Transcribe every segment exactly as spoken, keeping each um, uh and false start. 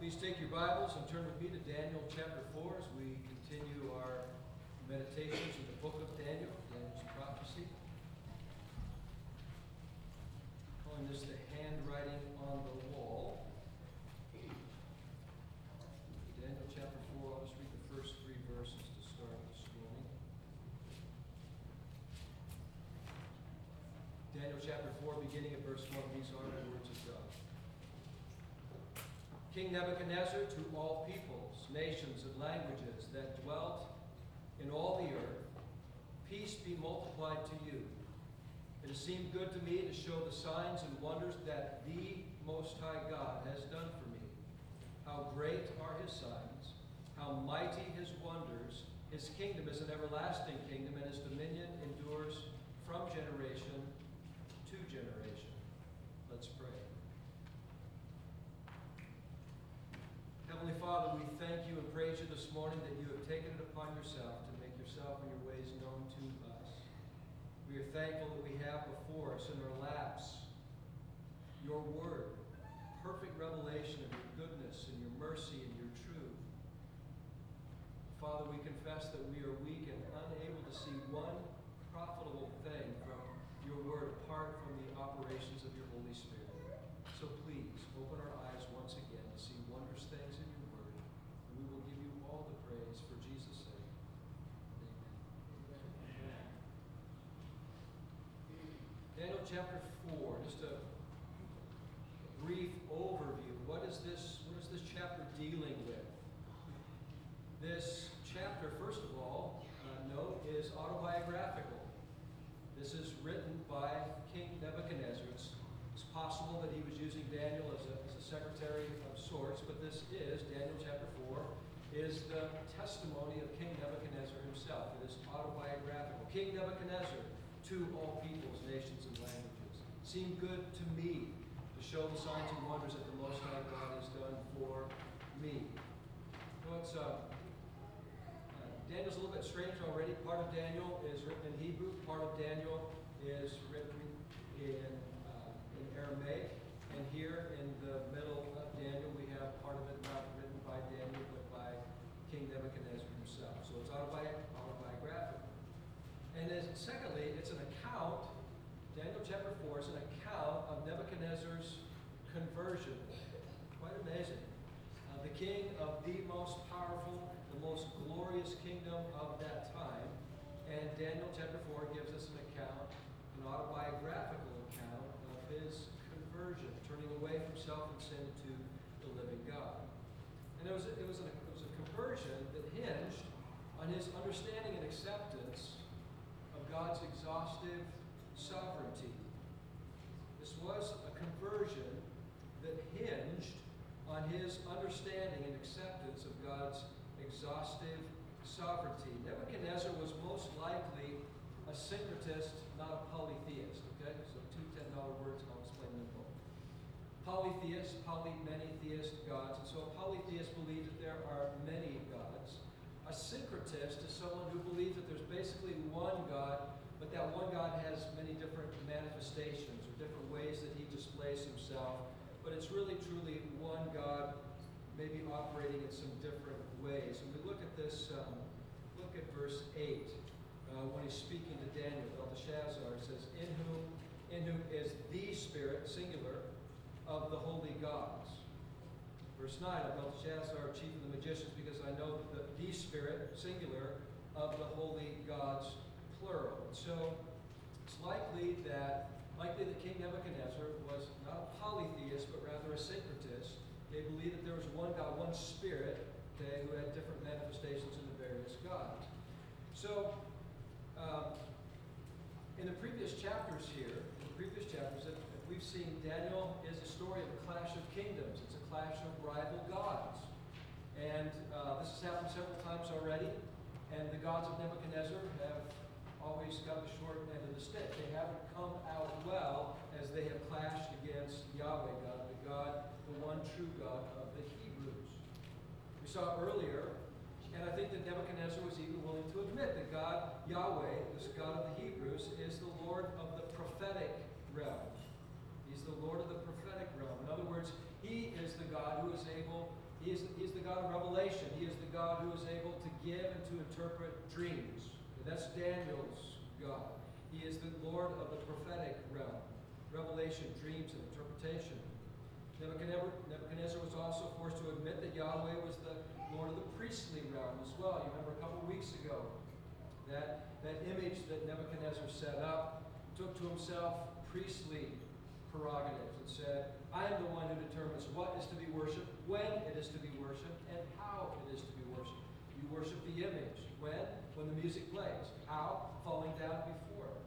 Please take your Bibles and turn with me to Daniel chapter four as we continue our meditations in the book of Daniel, Daniel's prophecy. Calling this the handwriting on the wall. Daniel chapter four, I'll just read the first three verses to start this morning. Daniel chapter four, beginning at verse one, these are the words of God. King Nebuchadnezzar, to all peoples, nations, and languages that dwelt in all the earth, peace be multiplied to you. It has seemed good to me to show the signs and wonders that the Most High God has done for me. How great are his signs, how mighty his wonders. His kingdom is an everlasting kingdom, and his dominion endures from generation to generation. Let's pray. Heavenly Father, we thank you and praise you this morning that you have taken it upon yourself to make yourself and your ways known to us. We are thankful that we have before us in our laps your word, perfect revelation of your goodness and your mercy and your truth. Father, we confess that we are weak and unable to see one profitable thing from your word apart from the operations of your Holy Spirit. So please, open our eyes once again to see wondrous things in your word, and we will give you all the praise for Jesus' sake. Amen. Amen. Daniel chapter four, just a brief overview. What is this, what is this chapter dealing with? This chapter, first of all, uh, note, is autobiographical. This is written by King Nebuchadnezzar. It's, it's possible that he was using Daniel as a, as a secretary of sorts, but this is, Daniel chapter four, is the testimony of King Nebuchadnezzar himself. It is autobiographical. King Nebuchadnezzar, to all peoples, nations, and languages. It seemed good to me to show the signs and wonders that the Most High God has done for me. So it's, uh, Daniel's a little bit strange already. Part of Daniel is written in Hebrew. Part of Daniel is written in, uh, in Aramaic. And here in the middle of Daniel, we have part of it not written by Daniel, but by King Nebuchadnezzar himself. So it's autobi- autobiographical. And then secondly, it's an account. Daniel chapter four is an account of Nebuchadnezzar's conversion. Quite amazing. Uh, the king of the most powerful, the most glorious kingdom of that time. And Daniel chapter four gives us an account, an autobiographical account of his conversion, turning away from self and sin to the living God. And it was, it was, an, it was a conversion that hinged on his understanding and acceptance of God's exhaustive sovereignty. This was a conversion that hinged on his understanding and acceptance of God's exhaustive sovereignty. Nebuchadnezzar was most likely a syncretist, not a polytheist. Okay, so two ten dollar words, and I'll explain them both. Polytheist, poly, many theist gods. And so a polytheist believes that there are many gods. A syncretist is someone who believes that there's basically one God, but that one God has many different manifestations or different ways that he displays himself. But it's really, truly one God, maybe operating in some different ways. And we look at this, um, look at verse eight, uh, when he's speaking to Daniel, Belteshazzar, it says, in whom, in whom is the Spirit, singular, of the holy gods. Verse nine, of Belteshazzar, chief of the magicians, because I know that the, the Spirit, singular, of the holy gods, plural. And so it's likely that Likely that King Nebuchadnezzar was not a polytheist, but rather a syncretist. They believed that there was one God, one Spirit, okay, who had different manifestations in the various gods. So, um, in the previous chapters here, in the previous chapters, that we've seen Daniel is a story of a clash of kingdoms. It's a clash of rival gods. And uh, this has happened several times already. And the gods of Nebuchadnezzar have always got the short end of the stick. They haven't come out well as they have clashed against Yahweh God, the God, the one true God of the Hebrews. We saw earlier, and I think that Nebuchadnezzar was even willing to admit that God, Yahweh, this God of the Hebrews, is the Lord of the prophetic realm. He's the Lord of the prophetic realm. In other words, he is the God who is able, He is, he is the God of revelation. He is the God who is able to give and to interpret dreams. That's Daniel's God. He is the Lord of the prophetic realm. Revelation, dreams, and interpretation. Nebuchadnezzar, Nebuchadnezzar was also forced to admit that Yahweh was the Lord of the priestly realm as well. You remember a couple of weeks ago, that, that image that Nebuchadnezzar set up took to himself priestly prerogatives and said, I am the one who determines what is to be worshipped, when it is to be worshipped, and how it is to be worshipped. You worship the image. When? When the music plays. How? Falling down before it.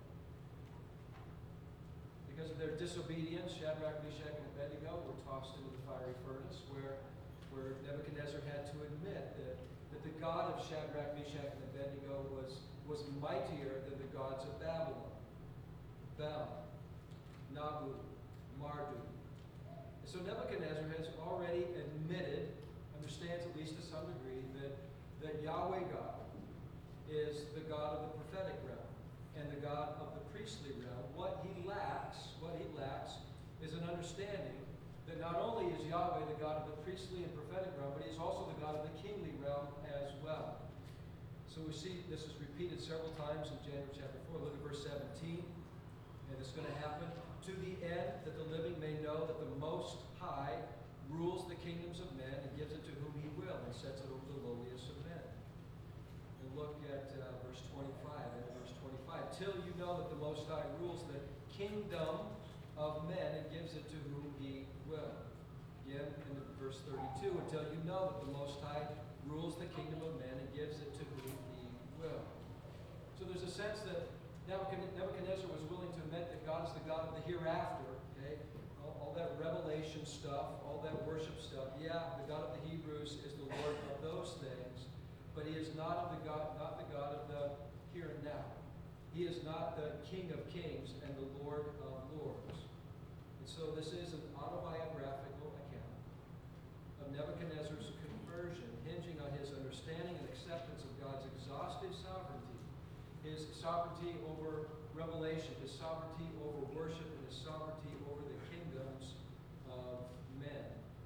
Because of their disobedience, Shadrach, Meshach, and Abednego were tossed into the fiery furnace, where, where Nebuchadnezzar had to admit that, that the God of Shadrach, Meshach, and Abednego was, was mightier than the gods of Babylon. Bel, Nabu, Marduk. And so Nebuchadnezzar has already admitted, understands at least to some degree, that, that Yahweh God is the God of the prophetic realm and the God of the priestly realm. What he lacks, what he lacks is an understanding that not only is Yahweh the God of the priestly and prophetic realm, but he is also the God of the kingly realm as well. So we see this is repeated several times in Daniel chapter four. Look at verse seventeen. And it's going to happen to the end that the living may know that the Most High rules the kingdoms of men and gives it to whom he will and sets it over the lowliest of men. And look at uh, verse twenty-five, and verse twenty-five. Till you know that the Most High rules the kingdom of men and gives it to whom he will. Again, in verse thirty-two, until you know that the Most High rules the kingdom of men and gives it to whom he will. So there's a sense that Nebuchadnezzar was willing to admit that God is the God of the hereafter, okay? All, all that revelation stuff, all that worship stuff. Yeah, the God of the Hebrews is the Lord of those things, but he is not of the God, not the God of the here and now. He is not the King of kings and the Lord of lords. And so this is an autobiographical account of Nebuchadnezzar's conversion, hinging on his understanding and acceptance of God's exhaustive sovereignty. His sovereignty over revelation, his sovereignty over worship, and his sovereignty over the kingdoms of men.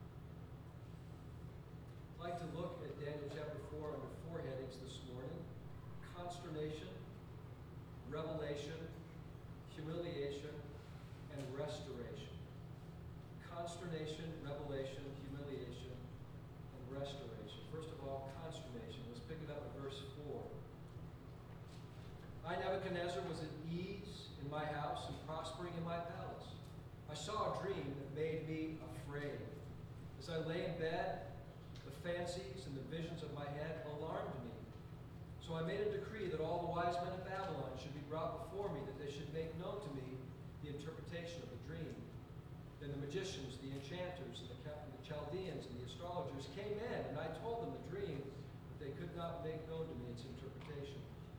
I'd like to look at Daniel chapter four under four headings this morning. Consternation, revelation, humiliation, and restoration. Consternation, revelation, humiliation, and restoration. First of all, consternation. Let's pick it up at verse four. I, Nebuchadnezzar, was at ease in my house and prospering in my palace. I saw a dream that made me afraid. As I lay in bed, the fancies and the visions of my head alarmed me. So I made a decree that all the wise men of Babylon should be brought before me, that they should make known to me the interpretation of the dream. Then the magicians, the enchanters, and the, and the Chaldeans, and the astrologers came in, and I told them the dream, but they could not make known to me its interpretation.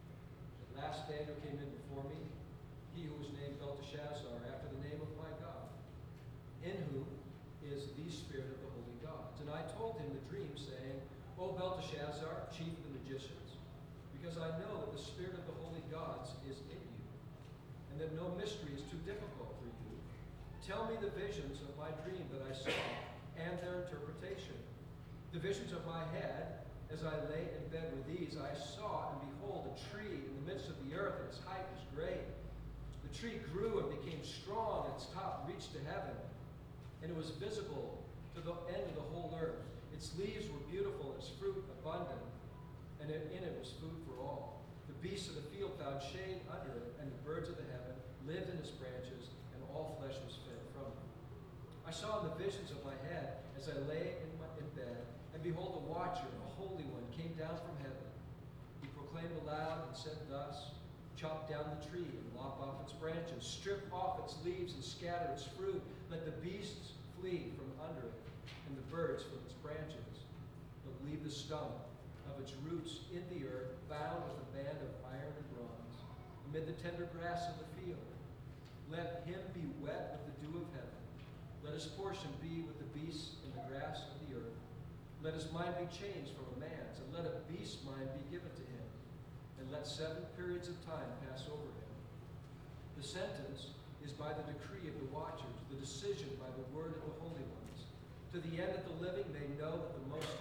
Last Daniel came in before me, he who was named Belteshazzar, after the name of my God, in whom is the spirit of the holy gods. And I told him the dream, saying, O Belteshazzar, chief of the magicians, because I know that the spirit of the holy gods is in you, and that no mystery is too difficult for you. Tell me the visions of my dream that I saw, and their interpretation. The visions of my head, as I lay in bed with these, I saw, and behold, a tree in the midst of the earth, and its height was great. The tree grew and became strong, and its top reached to heaven, and it was visible to the end of the whole earth. Its leaves were beautiful, its fruit abundant, and in it was food for all. The beasts of the field found shade under it, and the birds of the heaven lived in its branches, and all flesh was fed from it. I saw in the visions of my head, as I lay in, my, in bed, and behold, a watcher, a holy one, came down from heaven. He proclaimed aloud and said thus, chop down the tree and lop off its branches, strip off its leaves and scatter its fruit. Let the beasts flee from under it, and the birds from its branches. But leave the stump of its roots in the earth, bound with a band of iron and bronze, amid the tender grass of the field. Let him be wet with the dew of heaven. Let his portion be with the beasts in the grass of the earth. Let his mind be changed from a man's, and let a beast's mind be given to him. And let seven periods of time pass over him. The sentence is by the decree of the watchers, the decision by the word of the holy ones, to the end that the living may know that the Most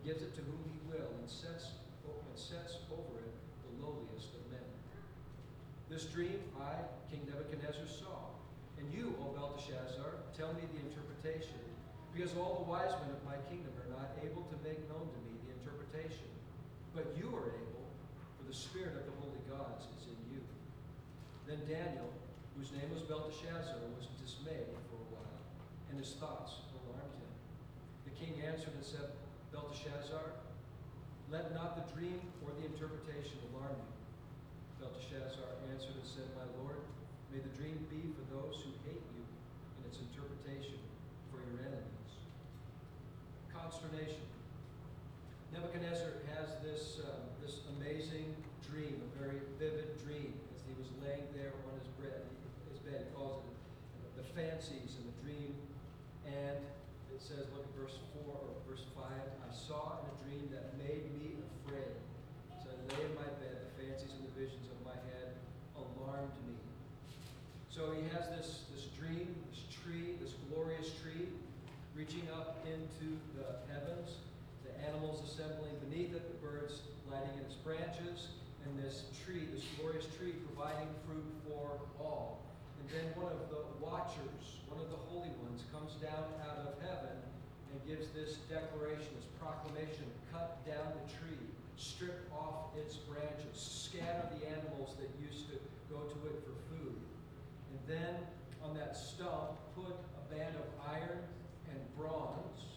gives it to whom he will, and sets, and sets over it the lowliest of men. This dream I, King Nebuchadnezzar, saw. And you, O Belteshazzar, tell me the interpretation, because all the wise men of my kingdom are not able to make known to me the interpretation. But you are able, for the spirit of the holy gods is in you. Then Daniel, whose name was Belteshazzar, was dismayed for a while, and his thoughts alarmed him. The king answered and said, Belteshazzar, let not the dream or the interpretation alarm you. Belteshazzar answered and said, My lord, may the dream be for those who hate you, and its interpretation for your enemies. Consternation. Nebuchadnezzar has this, uh, this amazing dream, a very vivid dream, as he was laying there on his bed. His bed, he calls it the fancies in the dream. And it says, look at verse four or verse five, I saw in a dream that made me afraid. So I lay in my bed, the fancies and the visions of my head alarmed me. So he has this, this dream, this tree, this glorious tree, reaching up into the heavens, the animals assembling beneath it, the birds lighting in its branches, and this tree, this glorious tree, providing fruit for all. And then one of the watchers, one of the holy ones, comes down out of heaven and gives this declaration, this proclamation: cut down the tree, strip off its branches, scatter the animals that used to go to it for food. And then on that stump, put a band of iron and bronze.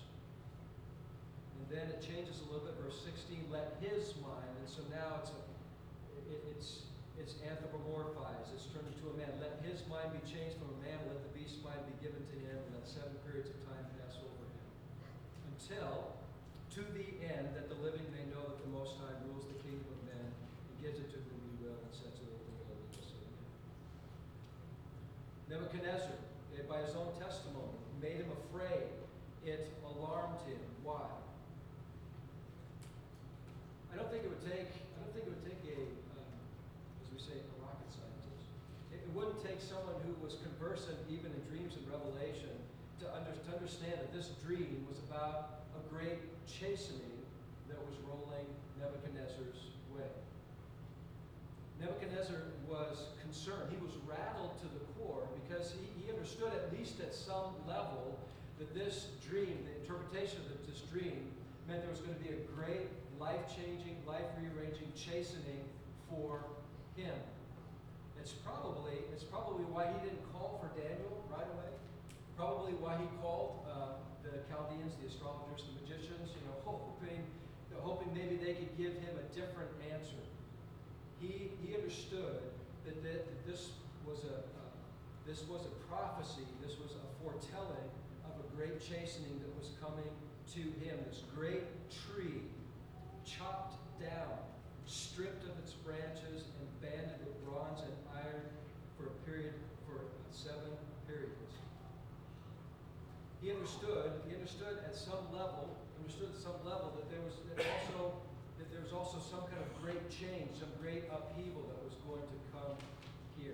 And then it changes a little bit, verse sixteen, let his mind, and so now it's a, it, it's it's anthropomorphized, it's turned into a man. Let his mind be changed from a man, let the beast's mind be given to him, and let seven periods of time pass over him. Until, to the end, that the living may know that the Most High rules the kingdom of men, and gives it to whom he will, and sets it over the lowliness of men. Nebuchadnezzar, by his own testimony, made him afraid. It alarmed him. Why? I don't think it would take, I don't think it would take a, um, as we say, a rocket scientist. It, it wouldn't take someone who was conversant even in dreams and revelation to, under, to understand that this dream was about a great chastening that was rolling Nebuchadnezzar's way. Nebuchadnezzar was concerned. He was rattled to the core because he, he understood, at least at some level, that this dream, the interpretation of this dream, meant there was going to be a great life-changing, life-rearranging chastening for him. It's probably, it's probably why he didn't call for Daniel right away. Probably why he called uh, the Chaldeans, the astrologers, the magicians, you know, hoping, hoping maybe they could give him a different answer. He, he understood that, that, that this was a uh, this was a prophecy, this was a foretelling of a great chastening that was coming to him. This great tree, chopped down, stripped of its branches, and banded with bronze and iron for a period, for seven periods. He understood, he understood at some level, understood at some level that there was that also that there was also some kind of great change, some great upheaval that was going to come here.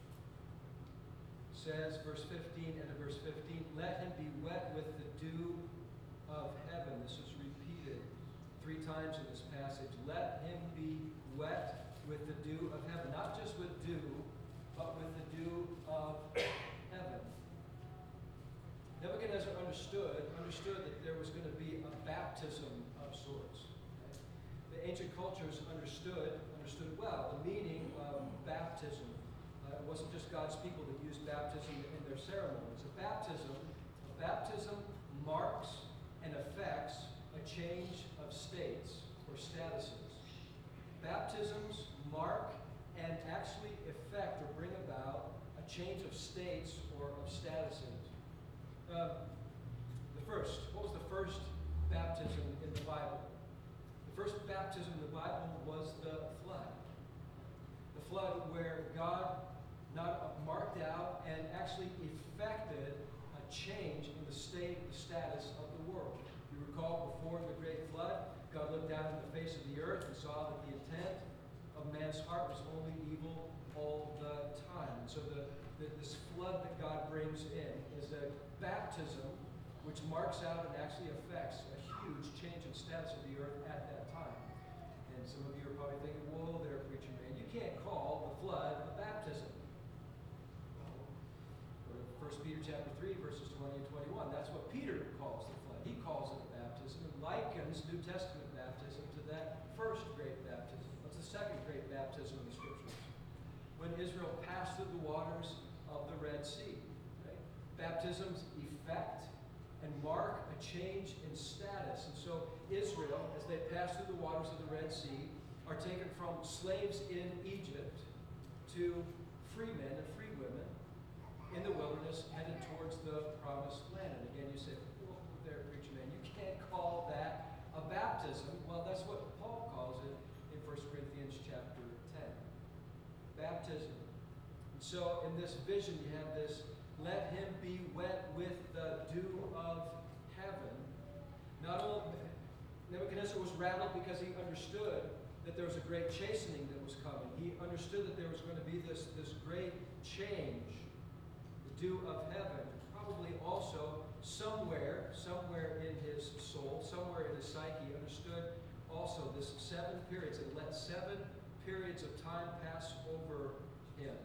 It says, verse fifteen, and in verse fifteen, let him be wet with the dew of heaven. This is repeated three times in this passage. Let him be wet with the dew of heaven. Not just with dew, but with the dew of heaven. Nebuchadnezzar understood, understood that there was going to be a baptism of sorts. Okay? The ancient cultures understood, understood well the meaning of baptism. Uh, it wasn't just God's people that used baptism in their ceremonies. A baptism, a baptism marks and affects a change of states or statuses. Baptisms mark and actually affect or bring about a change of states or of statuses. Uh, the first, what was the first baptism in the Bible? The first baptism in the Bible was the flood. The flood where God not marked out and actually effected a change in the state, the status of the world. You recall before the great flood, God looked down on the face of the earth and saw that the intent of man's heart was only evil all the time. And so the, the, this flood that God brings in is a baptism which marks out and actually affects a huge change in status of the earth at that time. And some of you are probably thinking, whoa there, preacher man, you can't call the flood a baptism. Go to First Peter chapter three, verses twenty and twenty-one. That's what Peter calls the flood. He calls it a baptism and likens New Testament baptism to that first great baptism. What's the second great baptism in the Scriptures? When Israel passed through the waters of the Red Sea. Right? Baptisms effect and mark a change in status. And so Israel, as they pass through the waters of the Red Sea, are taken from slaves in Egypt to free men and free women in the wilderness headed towards the promised land. And again, you say, well, there, preacher man, you can't call that a baptism. Well, that's what Paul calls it in First Corinthians chapter ten. Baptism. And so in this vision, you have this, let him be wet with the dew of heaven. Not only, Nebuchadnezzar was rattled because he understood that there was a great chastening that was coming. He understood that there was going to be this, this great change, the dew of heaven. Probably also somewhere, somewhere in his soul, somewhere in his psyche, understood also this seven periods, and let seven periods of time pass over him.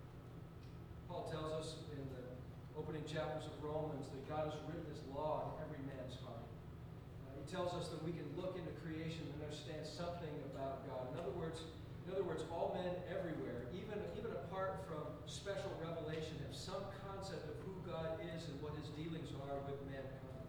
Paul tells us in the opening chapters of Romans that God has written his law in every man's heart. Uh, he tells us that we can look into creation and understand something about God. In other words, in other words, all men everywhere, even, even apart from special revelation, have some concept of who God is and what his dealings are with mankind.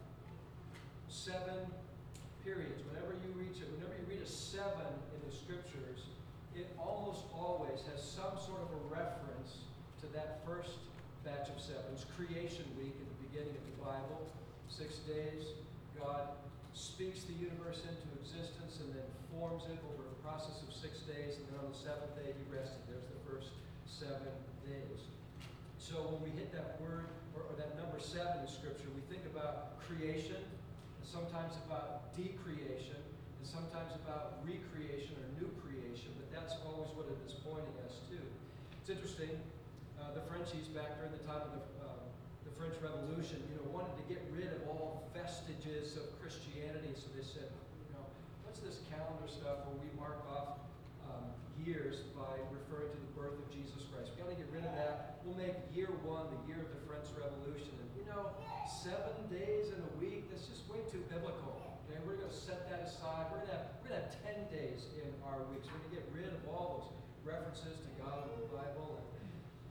Seven periods. Whenever you reach it, whenever you read a seven in the Scriptures, it almost always has some sort of a reference to that first batch of sevens. Creation week at the beginning of the Bible. Six days, God speaks the universe into existence and then forms it over a process of six days, and then on the seventh day he rested. There's the first seven days. So when we hit that word, or, or that number seven in Scripture, we think about creation, and sometimes about decreation, and sometimes about recreation or new creation, but that's always what it is pointing us to. It's interesting, uh, the Frenchies back during the time of the, uh, the French Revolution, you know, wanted to get rid of all vestiges of Christianity, so they said, you know, what's this calendar stuff where we mark off um, years by referring to the birth of Jesus Christ? We got to get rid of that. We'll make year one the year of the French Revolution. And you know, seven days in a week, that's just way too biblical. Okay, we're going to set that aside. We're going to have we're going to have ten days in our weeks. We're going to get rid of all those references to God in the Bible. And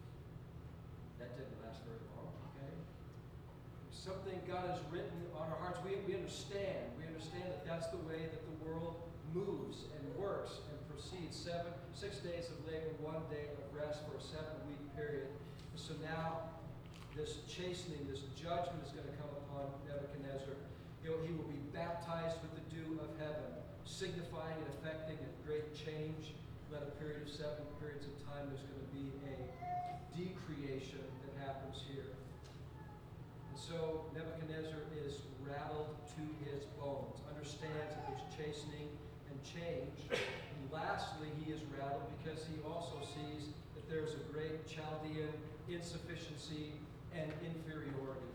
that didn't last very long. Okay, something God has written on our hearts. We we understand. We understand that that's the way that the world moves and works and proceeds. Seven, six days of labor, one day of rest for a seven-week period. So now, this chastening, this judgment is going to come upon Nebuchadnezzar. He'll, he will be baptized with the dew of heaven, signifying and effecting a great change. Let a period of seven periods of time, there's going to be a decreation that happens here. And so Nebuchadnezzar is rattled to his bones, understands that there's chastening and change. And lastly, he is rattled because he also sees that there's a great Chaldean insufficiency and inferiority.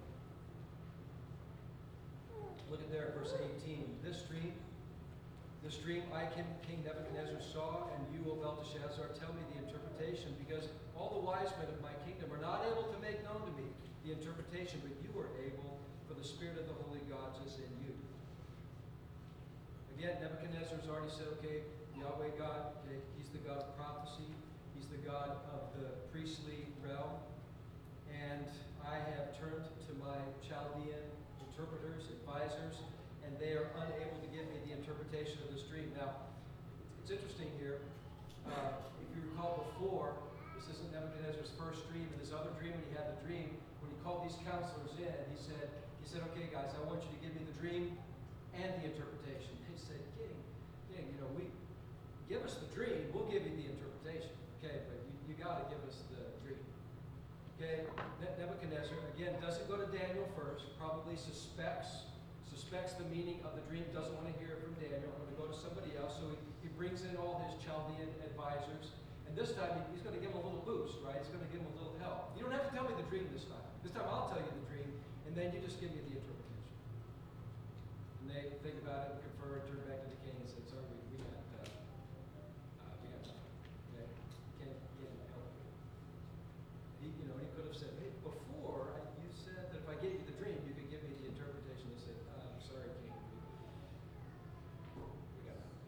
Look at there, verse eighteen. This dream, this dream I, King Nebuchadnezzar, saw, and you, O Belteshazzar, tell me the interpretation, because all the wise men of my kingdom are not able to make known to me the interpretation, but you are able, for the Spirit of the holy gods is in you. Again, Nebuchadnezzar has already said, okay, Yahweh God, okay, he's the God of prophecy, he's the God of the priestly realm, and I have turned to my Chaldean interpreters, advisors, and they are unable to give me the interpretation of this dream. Now, it's interesting here. Uh, if you recall before, this isn't Nebuchadnezzar's first dream. In his other dream, when he had the dream, when he called these counselors in, he said, he said, okay, guys, I want you to give me the dream and the interpretation. They said, King, King, you know, we give us the dream, we'll give you the interpretation. Okay, but you, you got to give us the dream. Okay, Nebuchadnezzar, again, doesn't go to Daniel first, probably suspects suspects the meaning of the dream, doesn't want to hear it from Daniel, I'm going to go to somebody else, so he, he brings in all his Chaldean advisors, and this time he, he's going to give him a little boost, right? He's going to give him a little help. You don't have to tell me the dream this time. This time I'll tell you the dream, and then you just give me the interpretation. And they think about it, confer, turn back to the king and say, sorry, we, we got, uh, uh, we got nothing. Okay? Can't, can't help you. He, you know, he could have said, hey, before, I, you said that if I gave you the dream, you could give me the interpretation. He said, uh, I'm sorry, king. We, we got nothing.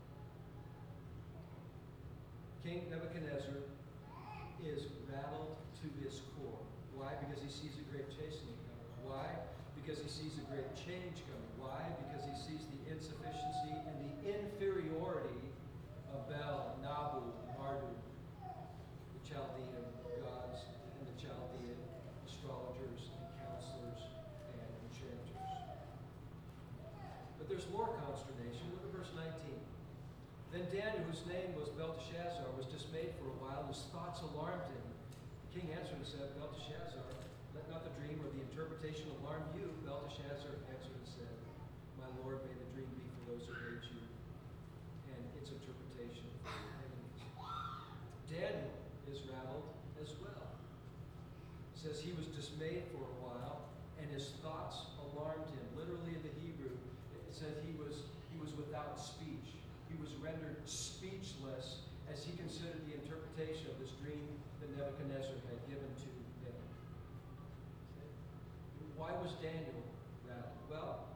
King Nebuchadnezzar is rattled to his core. Why? Because he sees a great chastening coming. Why? Because he sees a great change coming. Why? Because he sees the insufficiency and the inferiority of Bel, Nabu, Marduk, the Chaldean gods, and the Chaldean astrologers and counselors and enchanters. But there's more consternation. Look at verse nineteen. Then Daniel, whose name was Belteshazzar, was dismayed for a while, and his thoughts alarmed him. The king answered and said, Belteshazzar, let not the dream or the interpretation alarm you. Belteshazzar answered and said, my lord, may the dream be for those who hate you, and its interpretation for your enemies. Daniel is rattled as well. It says he was dismayed for a while, and his thoughts alarmed him. Literally in the Hebrew, it said he was he was without speech. He was rendered speechless as he considered the interpretation of this dream that Nebuchadnezzar had given to him. Why was Daniel rattled? Well,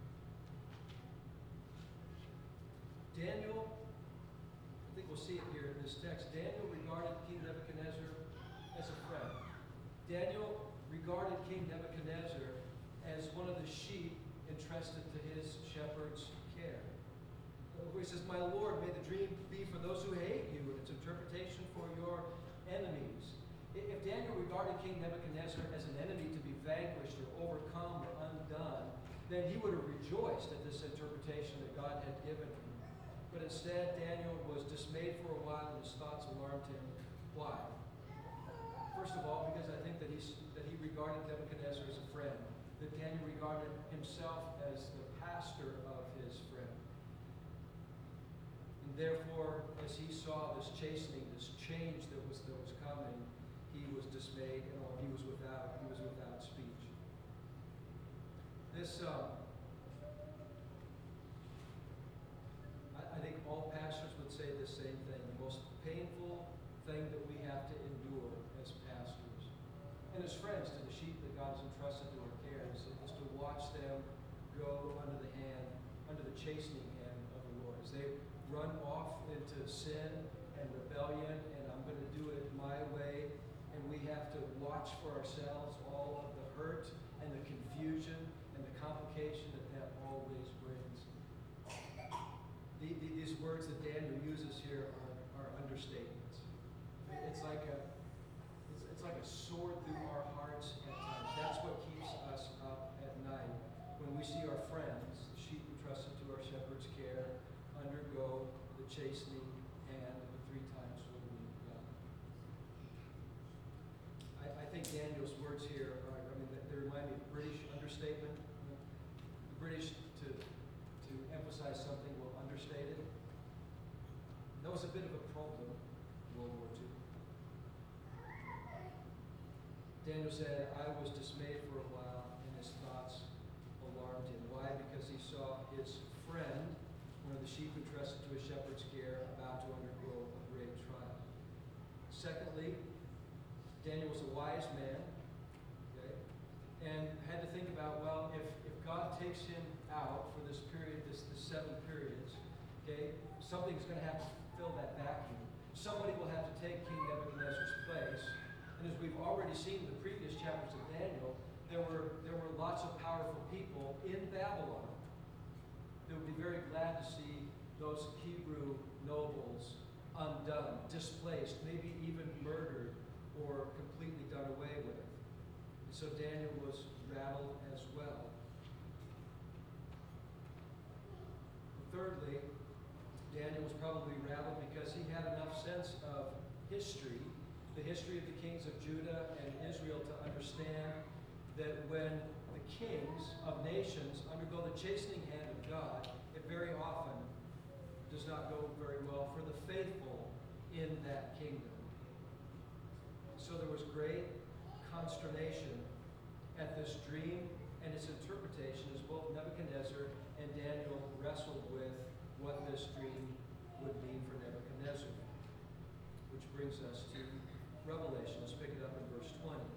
Daniel, I think we'll see it here in this text, Daniel regarded King Nebuchadnezzar as a friend. Daniel regarded King Nebuchadnezzar as one of the sheep entrusted to his shepherd's care. Where he says, my Lord, may the dream be for those who hate you, and its interpretation for your enemies. If Daniel regarded King Nebuchadnezzar as an enemy to be vanquished or overcome or undone, then he would have rejoiced at this interpretation that God had given him. But instead, Daniel was dismayed for a while, and his thoughts alarmed him. Why? First of all, because I think that, he's, that he regarded Nebuchadnezzar as a friend, that Daniel regarded himself as the pastor of his friend. And therefore, as he saw this chastening, this change that was that was coming, he was dismayed, and he was without he was without speech. This, um, I, I think all pastors would say the same thing. The most painful thing that we have to endure as pastors and as friends to the sheep that God has entrusted to our care is, is to watch them go under the hand, under the chastening hand of the Lord. As they run off into sin and rebellion, and I'm going to do it my way, and we have to watch for ourselves all of the hurt and the confusion and the complication that that always brings. The, the, these words that Daniel uses here are, are understatements. It's like a it's, it's like a sword through our hearts at times. That's what keeps us up at night when we see our friends, the sheep entrusted to our shepherd's care, undergo the chastening hand of a three times holy God. I, I think Daniel's words here are, I mean, they remind me of British understatement. The British, to, to emphasize something, will understate it. That was a bit of a problem in World War Two. Daniel said, I was dismayed for a while, and his thoughts alarmed him. Why? Because he saw his friend, one of the sheep entrusted to a shepherd's care, about to undergo a great trial. Secondly, Daniel was a wise man, okay, and had to think about, well, if, if God takes him out for this period, this, this seven periods, okay, something's going to have to fill that vacuum. Somebody will have to take King Nebuchadnezzar's place. And as we've already seen in the previous chapters of Daniel, there were, there were lots of powerful people in Babylon that would be very glad to see those Hebrew nobles undone, displaced, maybe even murdered or completely done away with. And so Daniel was rattled as well. Thirdly, Daniel was probably rattled because he had enough sense of history, the history of the kings of Judah and Israel, to understand that when the kings of nations undergo the chastening hand of God, it very often does not go very well for the faithful in that kingdom. So there was great consternation at this dream and its interpretation as both Nebuchadnezzar and Daniel what this dream would mean for Nebuchadnezzar. Which brings us to Revelation. Let's pick it up in verse twenty.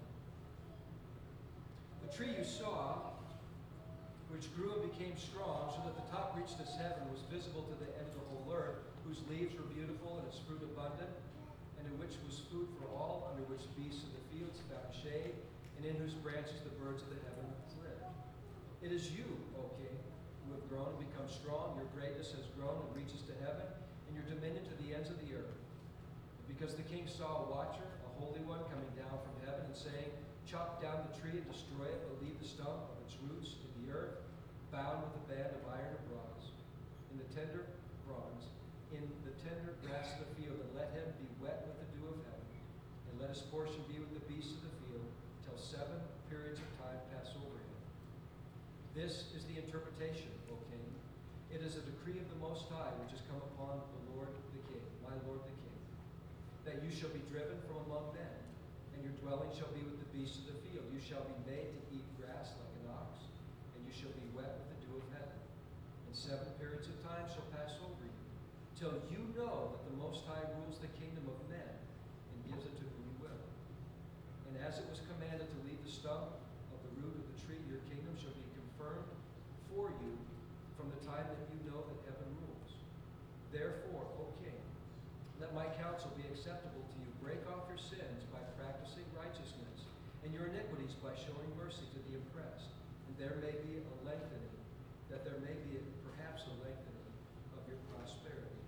The tree you saw, which grew and became strong, so that the top reached its heaven, was visible to the end of the whole earth, whose leaves were beautiful and its fruit abundant, and in which was food for all, under which beasts of the fields found shade, and in whose branches the birds of the heaven lived. It is you, O King, who have grown and become strong. Your greatness has grown and reaches to heaven, and your dominion to the ends of the earth. Because the king saw a watcher, a holy one, coming down from heaven and saying, chop down the tree and destroy it, but leave the stump of its roots in the earth, bound with a band of iron and bronze, in the tender bronze, in the tender grass of the field, and let him be wet with the dew of heaven, and let his portion be with the beasts of the field, till seven periods of time pass over him. This is the interpretation, O king. It is a decree of the Most High, which has come upon the Lord the King, my Lord the King, that you shall be driven from among men, and your dwelling shall be with the beasts of the field. You shall be made to eat grass like an ox, and you shall be wet with the dew of heaven. And seven periods of time shall pass over you, till you know that the Most High rules the kingdom of men, and gives it to whom he will. And as it was commanded to leave the stump of the root of the tree, your kingdom shall be confirmed for you from the time that you know that heaven rules. Therefore, O king, let my counsel be acceptable to you. Break off your sins by practicing righteousness, and your iniquities by showing mercy to the oppressed. And there may be a lengthening, that there may be a, perhaps a lengthening of your prosperity.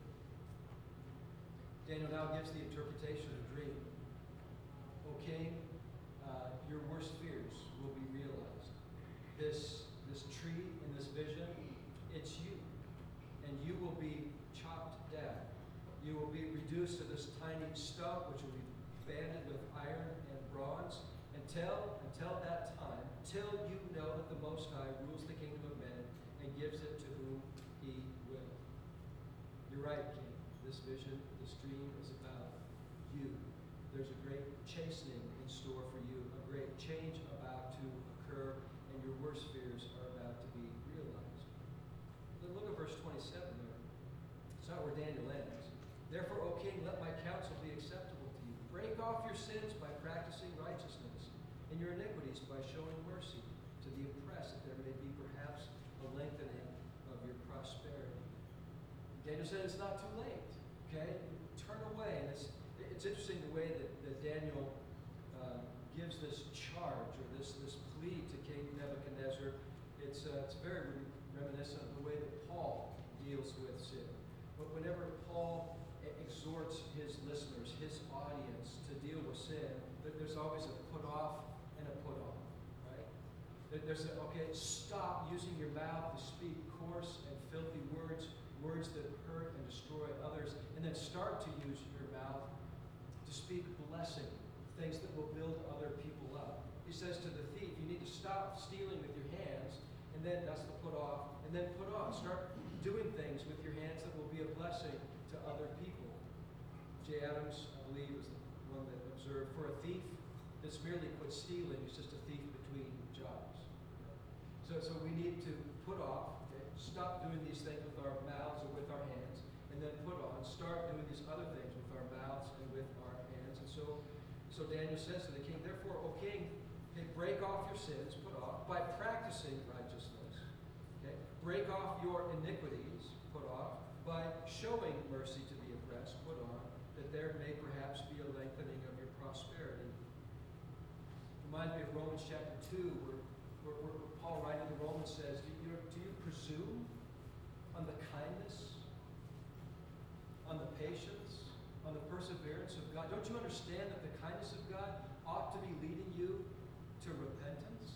Daniel now gives the interpretation of the dream. O king, uh, your worst fears will be realized. This, this tree in this vision, it's you. And you will be chopped down. You will be reduced to this tiny stump, which will be banded with iron and bronze, until, until that time, till you know that the Most High rules the kingdom of men and gives it to whom he will. You're right, King. This vision, this dream is about you. There's a great chastening in store for you, a great change about to occur, and your worst fears are about to be realized. Then look at verse twenty-seven there. It's not where Daniel ends. Therefore, O king, let my counsel be acceptable to you. Break off your sins by practicing righteousness, and your iniquities by showing mercy to the oppressed, that there may be perhaps a lengthening of your prosperity. Daniel said it's not too late. Okay? Turn away. And it's, it's interesting the way that, that Daniel uh, gives this charge, or this, this plea to King Nebuchadnezzar. It's, uh, it's very reminiscent of the way that Paul deals with sin. But whenever Paul exhorts his listeners, his audience, to deal with sin, there's always a put off and a put on, right? There's a, okay, stop using your mouth to speak coarse and filthy words, words that hurt and destroy others, and then start to use your mouth to speak blessing, things that will build other people up. He says to the thief, you need to stop stealing with your hands, and then that's the put off, and then put on. Start doing things with your hands that will be a blessing to other people. Jay Adams, I believe, is the one that observed, for a thief that's merely quit stealing is just a thief between jobs. So, so we need to put off, okay, stop doing these things with our mouths or with our hands, and then put on, start doing these other things with our mouths and with our hands. And so, so Daniel says to the king, therefore, O king, okay, break off your sins, put off, by practicing righteousness. Okay? Break off your iniquities, put off, by showing mercy to the oppressed, put on, that there may perhaps be a lengthening of your prosperity. Reminds me of Romans chapter two, where, where, where Paul writing to Romans says, do you, do you presume on the kindness, on the patience, on the perseverance of God? Don't you understand that the kindness of God ought to be leading you to repentance?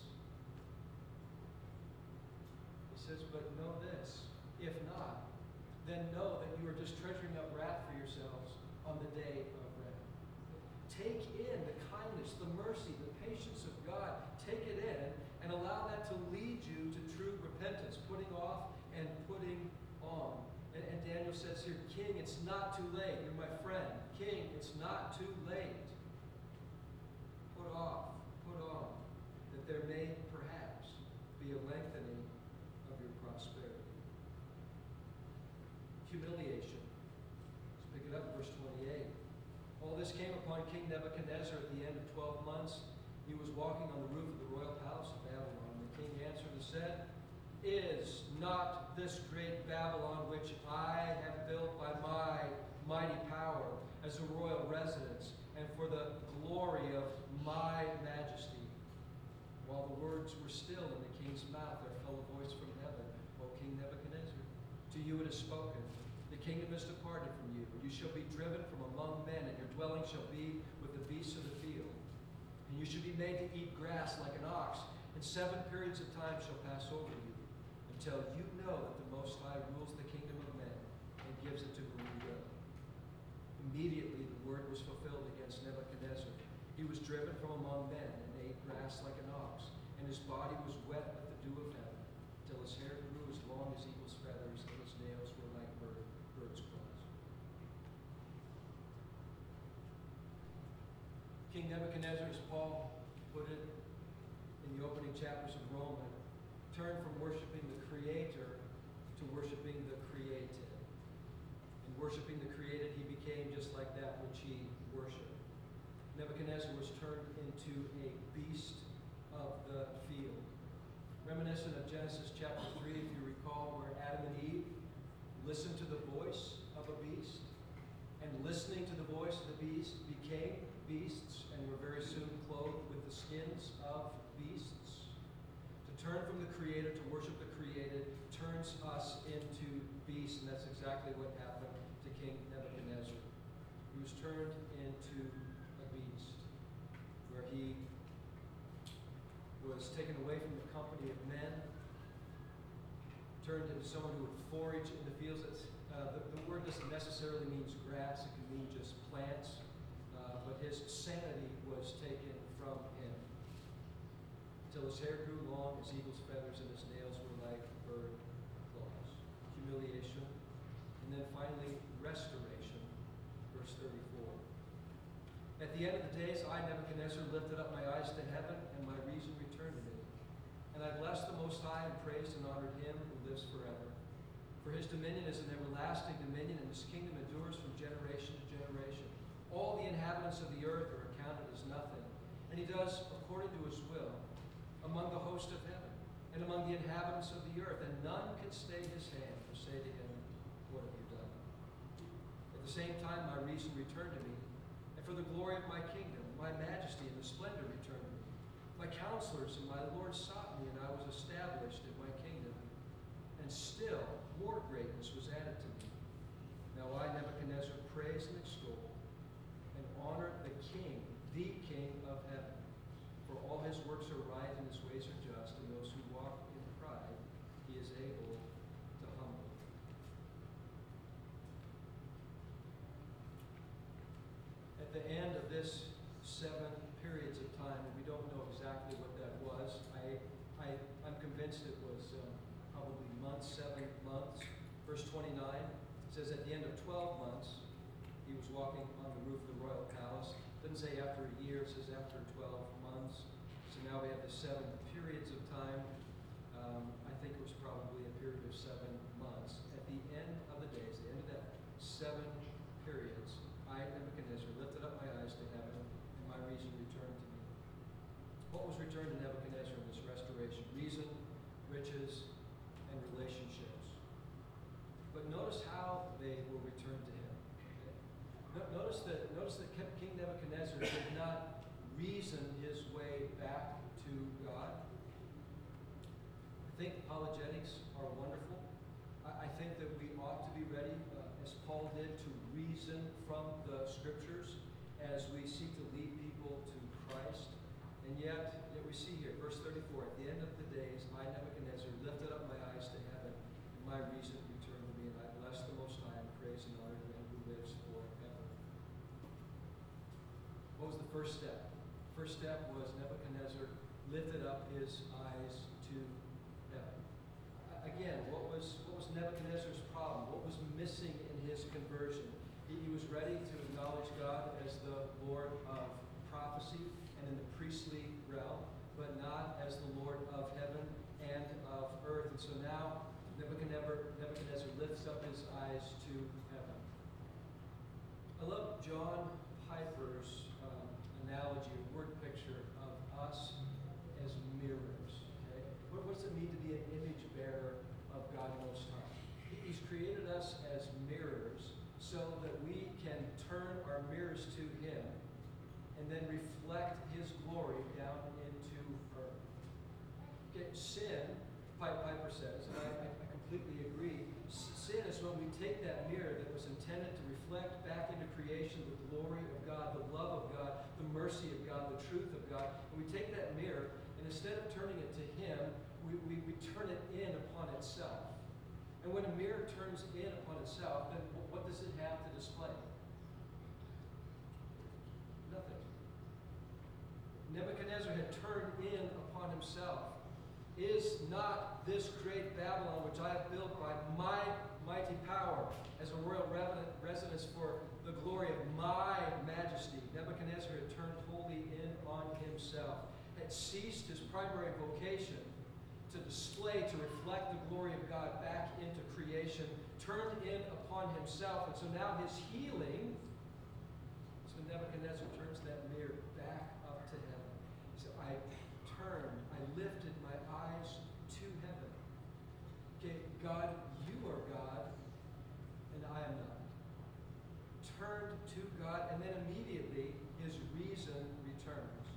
He says, but know this, if not, then know that you are just treasuring up wrath for yourselves on the day of wrath. Take in the kindness, the mercy, the patience of God. Take it in and allow that to lead you to true repentance, putting off and putting on. And, and Daniel says here, King, it's not too late. You're my friend. King, it's not too late. Put off, put on, that there may perhaps be a lengthening of your prosperity. humiliation. Let's pick it up, verse twenty-eight. All this came upon King Nebuchadnezzar at the end of twelve months. He was walking on the roof of the royal palace of Babylon. The king answered and said, Is not this great Babylon, which I have built by my mighty power, as a royal residence, and for the glory of my majesty? While the words were still in the king's mouth, there fell a voice from heaven, O King Nebuchadnezzar, to you it is spoken. The kingdom is departed from you. You shall be driven from among men, and your dwelling shall be with the beasts of the field. And you shall be made to eat grass like an ox, and seven periods of time shall pass over you, until you know that the Most High rules the kingdom of men, and gives it to whom he will. Immediately the word was fulfilled against Nebuchadnezzar. He was driven from among men, and ate grass like an ox, and his body was wet with the dew of heaven, till his hair grew as long as eagle's feathers, and his nails were like bird, bird's claws. King Nebuchadnezzar, as Paul put it in the opening chapters of Romans, turned from worshiping the Creator to worshiping the created. In worshiping the created, he became just like that which he worshipped. Nebuchadnezzar was turned into a beast of the field. Reminiscent of Genesis chapter three, if you recall, where Adam and Eve listened to the voice of a beast, and listening to the voice of the beast became beasts, and were very soon clothed with the skins of beasts. To turn from the Creator to worship the created turns us into beasts, and that's exactly what happened to King Nebuchadnezzar. He was turned into a beast, where he was taken away from the company of men, turned into someone who would forage in the fields. That's, uh, the, the word doesn't necessarily mean grass, it can mean just plants, uh, but his sanity was taken from him, until his hair grew long as eagle's feathers and his nails were like bird claws. Humiliation, and then finally restoration, verse thirty-four. At the end of the days, I, Nebuchadnezzar, lifted up my eyes to heaven, and my reason returned to me. And I blessed the Most High, and praised and honored him who lives forever. For his dominion is an everlasting dominion, and his kingdom endures from generation to generation. All the inhabitants of the earth are accounted as nothing, and he does according to his will among the host of heaven, and among the inhabitants of the earth, and none can stay his hand or say to him, What have you done? At the same time, my reason returned to me, and for the glory of my kingdom, my majesty and the splendor returned to me. My counselors and my Lord sought me, and I was established in my kingdom, and still more greatness was added to me. Now I, Nebuchadnezzar, praise and extol and honor the King, the King of heaven. For all his works are right, and his ways are just, and those who walk in pride he is able to humble. At the end of this seven periods of time, and we don't know exactly what that was, I, I, I'm convinced it was um, probably months, seven months. Verse twenty-nine says, at the end of twelve months, he was walking on the roof of the royal palace. It doesn't say after a year, it says after twelve months. So now we have the seven periods of time. Um, I think it was probably a period of seven months. At the end of the days, the end of that seven periods, I, Nebuchadnezzar, lifted up my eyes to heaven, and my reason returned to me. What was returned to Nebuchadnezzar in this restoration? Reason, riches, and relationships. But notice how they were returned to him. Okay? Notice that, notice that King Nebuchadnezzar did not reason his way back to God. I think apologetics are wonderful. I, I think that we ought to be ready, uh, as Paul did, to reason from the Scriptures as we seek to lead people to Christ. And yet, yet we see here, verse thirty-four, at the end of the days, I, Nebuchadnezzar, lifted up my eyes to heaven, and my reason returned to me, and I bless the Most High, and praise and honor him who lives forever. What was the first step? First step was Nebuchadnezzar lifted up his eyes to heaven. Again, what was what was Nebuchadnezzar's problem? What was missing in his conversion? He, he was ready to acknowledge God as the Lord of prophecy and in the priestly realm, but not as the Lord of heaven and of earth. And so now Nebuchadnezzar, Nebuchadnezzar lifts up his eyes to heaven. I love John Piper's um, analogy, or word picture of us as mirrors. Okay? What, what does it mean to be an image bearer of God Most High? He's created us as mirrors so that we can turn our mirrors to Him and then reflect His glory down into earth. Okay, sin, Piper says, and I, I completely agree, sin is when we take that mirror that was intended to reflect back into creation the glory of God, the love of God, the mercy of God, the truth of God, and we take that mirror, and instead of turning it to Him, we, we, we turn it in upon itself. And when a mirror turns in upon itself, then what does it have to display? Nothing. Nebuchadnezzar had turned in upon himself. Is not this great Babylon, which I have built by my mighty power, as a royal residence for the glory of my majesty? Nebuchadnezzar had turned wholly in on himself, had ceased his primary vocation to display, to reflect the glory of God back into creation, turned in upon himself. And so now his healing, so Nebuchadnezzar turns that mirror back up to heaven. He said, I turned, I lifted my eyes to heaven. Okay, God, you are God, and I am not. Turned to God, and then immediately his reason returns.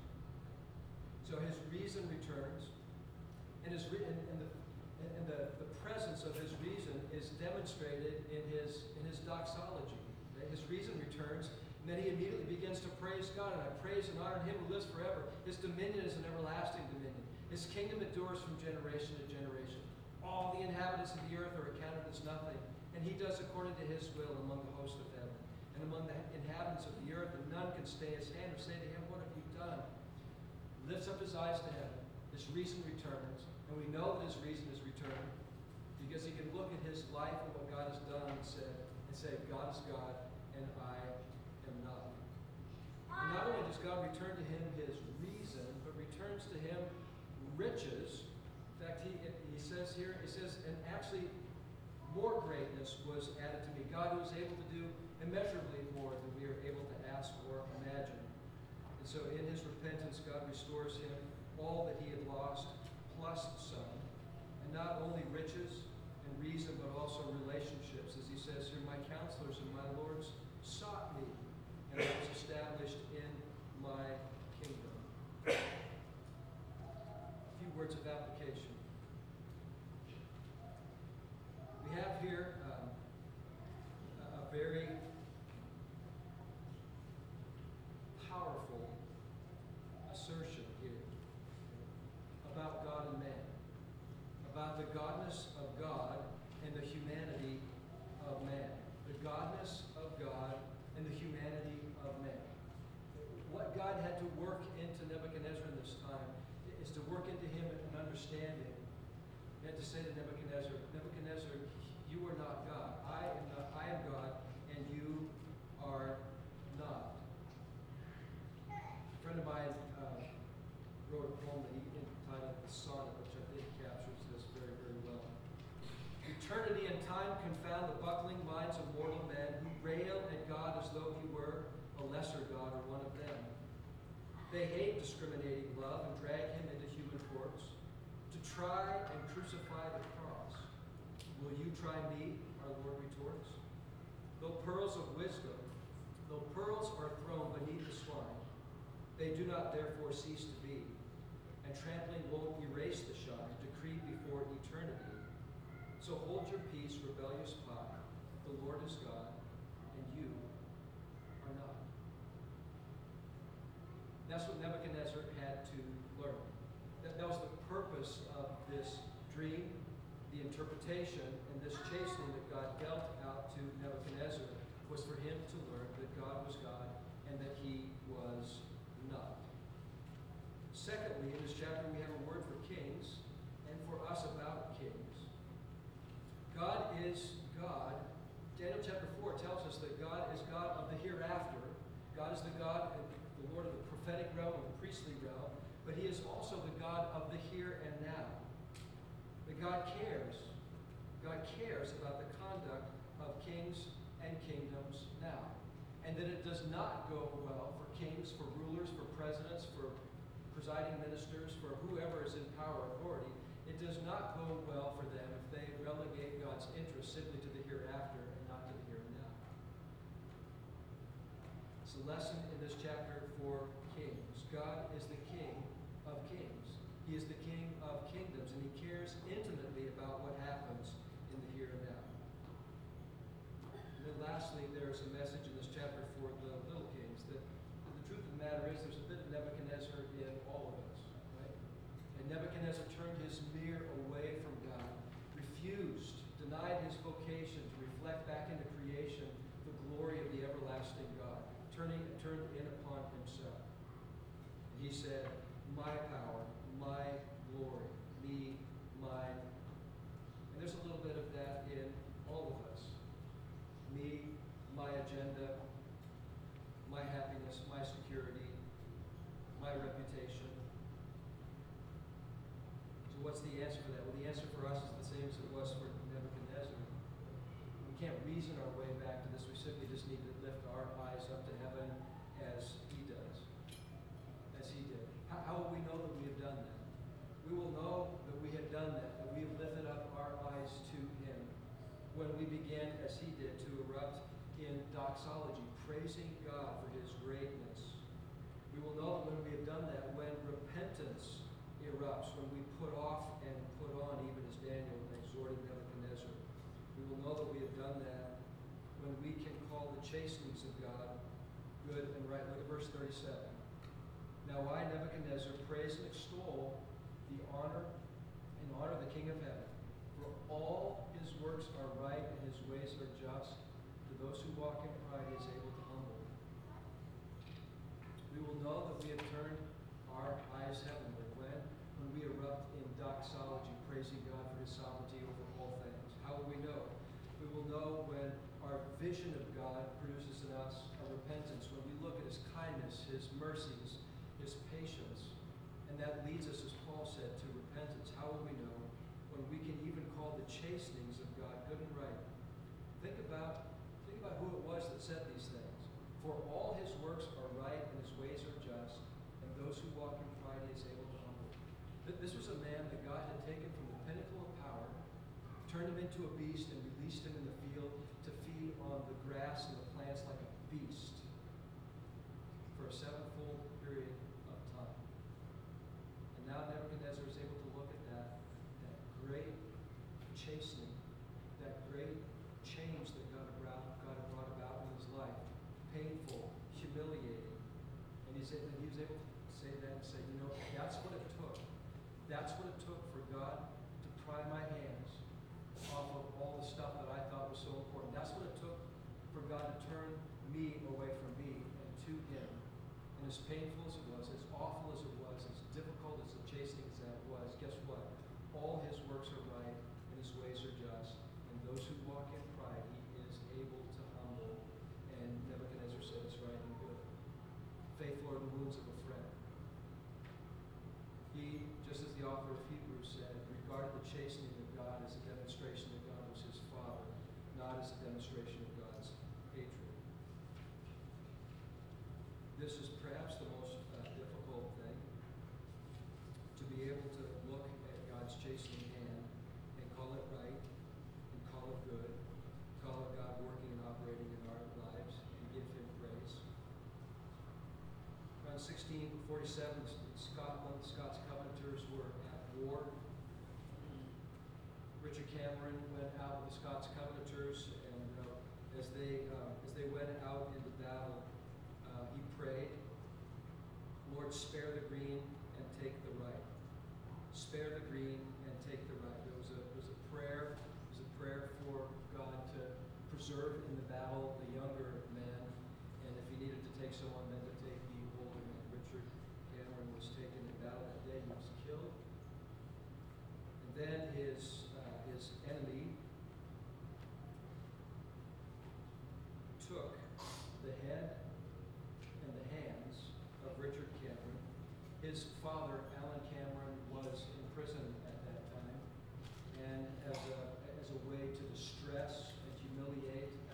So his reason returns. And, his re- and, and, the, and the, the presence of his reason is demonstrated in his, in his doxology. Okay? His reason returns, and then he immediately begins to praise God. And I praise and honor him who lives forever. His dominion is an everlasting dominion. His kingdom endures from generation to generation. All the inhabitants of the earth are accounted as nothing. And he does according to his will among the host of heaven and among the inhabitants of the earth, and none can stay his hand or say to him, what have you done? He lifts up his eyes to heaven. His reason returns. And we know that his reason is returned because he can look at his life and what God has done and say, and say, God is God and I am not. And not only does God return to him his reason, but returns to him riches. In fact, he, he says here, he says, and actually more greatness was added to me. God who is able to do immeasurably more than we are able to ask or imagine. And so in his repentance, God restores him all that he had lost, plus some, and not only riches and reason, but also relationships. As he says here, my counselors and my lords sought me, and I was established in my kingdom. A few words of application. We have here um, a very powerful assertion here about God and man, about the godness of God and the humanity of man. The godness of God and the humanity of man. What God had to work into Nebuchadnezzar in this time is to work into him an understanding. He had to say to Nebuchadnezzar, Nebuchadnezzar, you are not God. I am not. I am God, and you are not. A friend of mine uh, wrote a poem that he entitled The Sonnet, which I think captures this very, very well. Eternity and time confound the buckling minds of mortal men who rail at God as though he were a lesser God or one of them. They hate discriminating love and drag him into human courts to try and crucify the cross. Will you try me? Our Lord retorts. Though pearls of wisdom, though pearls are thrown beneath the swine, they do not therefore cease to be. And trampling won't erase the shine decreed before eternity. So hold your peace, rebellious pot. The Lord is God, and you are not. That's what Nebuchadnezzar had to learn. That, that was the purpose of this dream, the interpretation, and this chastening that God dealt out to Nebuchadnezzar was for him to learn that God was God and that he was not. Secondly, in this chapter, we have a word for kings and for us about kings. God is God. Daniel chapter four tells us that God is God of the hereafter. God is the God, the Lord of the prophetic realm, of the priestly realm, but he is also the God of the here and now. That God cares. kings and kingdoms now, and that it does not go well for kings, for rulers, for presidents, for presiding ministers, for whoever is in power or authority. It does not go well for them if they relegate God's interest simply to the hereafter and not to the here and now. It's a lesson in this chapter for kings. God is the King of kings. He is the King of kingdoms, and he cares intimately about what happens in the here and now. And then lastly, there's a message in this chapter for the little kings, that the truth of the matter is there's a bit of Nebuchadnezzar in all of us, right? And Nebuchadnezzar turned his mirror away from God, refused, denied his vocation to reflect back into creation the glory of the everlasting God, turning turned in upon himself. And he said, my power, my glory, me, mine. And there's a little bit of that in all of us. Me, my agenda, my happiness, my security, my reputation. So what's the answer for that? Well, the answer for us is the same as it was for Nebuchadnezzar. We can't reason our way back to this. We simply just need to lift our eyes up to heaven as he does, as he did. How, how will we know that we have done that? We will know that we have done that, that we have lifted up our eyes to him when we began, as he did, to erupt in doxology, praising God for his greatness. We will know that when we have done that, when repentance erupts, when we put off and put on, even as Daniel exhorted Nebuchadnezzar. We will know that we have done that when we can call the chastenings of God good and right. Look at verse thirty-seven. Now I, Nebuchadnezzar, praise and extol the honor and honor the King of heaven. For all his works are right and his ways are just. To those who walk in pride, he is able to humble. We will know that we have turned our eyes heavenward when, when we erupt in doxology, praising God for his sovereignty over all things. How will we know? We will know when our vision of God produces in us a repentance, when we look at his kindness, his mercies, his patience, and that leads us, as Paul said, to repentance. How will we know? When we can even call the chastenings of God good and right. Think about, think about who it was that said these things. For all his works are right and his ways are just, and those who walk in pride he is able to humble. This was a man that God had taken from the pinnacle of power, turned him into a beast, and released him in the field to feed on the grass and the plants like a beast for a sevenfold period of time. And now Nebuchadnezzar is able to look at that, that great chastening, that great change that God brought, God brought about in his life. Painful, humiliating. And he's, and he was able to say that and say, you know, that's what it took. That's what it took for God to pry my hands off of all the stuff that I thought was so important. That's what it took for God to turn me away from me and to him. And as painful as it was, as awful as it was, as difficult as the chastening as that was, guess what? All his works are right and his ways are just. And those who walk in pride, he is able to humble. And Nebuchadnezzar said it's right and good. Faithful are the wounds of a friend. He, just as the author of Hebrews said, regarded the chastening of God as a demonstration that God was his Father, not as a demonstration of God's hatred. This is perhaps the most uh, difficult thing, to be able to look at God's chastening hand and call it right, and call it good, call it God working and operating in our lives, and give him praise. Around sixteen forty-seven, in Scotland, Scots Covenanters were at war. Richard Cameron went out with the Scots Covenanters, and uh, as they uh, as they went out into battle, uh, he prayed, Lord, spare the green and take the right. Spare the green and take the right. There was a, there was a prayer. It was a prayer for God to preserve in the battle the younger man, and if he needed to take someone, then to take the older man. Richard Cameron was taken in battle that day. He was killed. And then his uh, his enemy took the head and the hands of Richard Cameron. His father, Alan Cameron, was in prison at that time, and as a as a way to distress and humiliate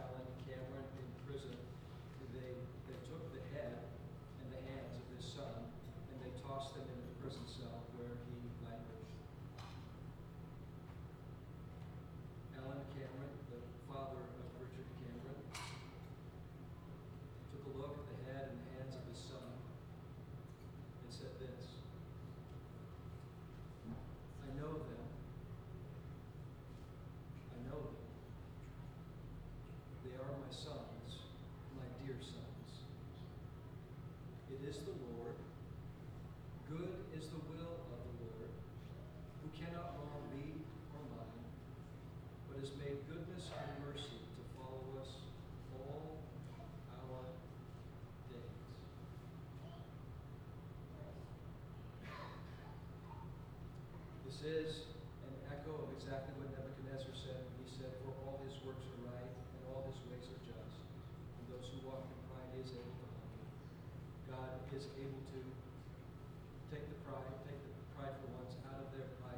sons, my dear sons. It is the Lord. Good is the will of the Lord, who cannot wrong thee or mine, but has made goodness and mercy to follow us all our days. This is an echo of exactly what Nebuchadnezzar said when he said, "For all his works are right, and all his ways are just, and those who walk in pride he is able to humble." God is able to take the pride, take the prideful ones out of their pride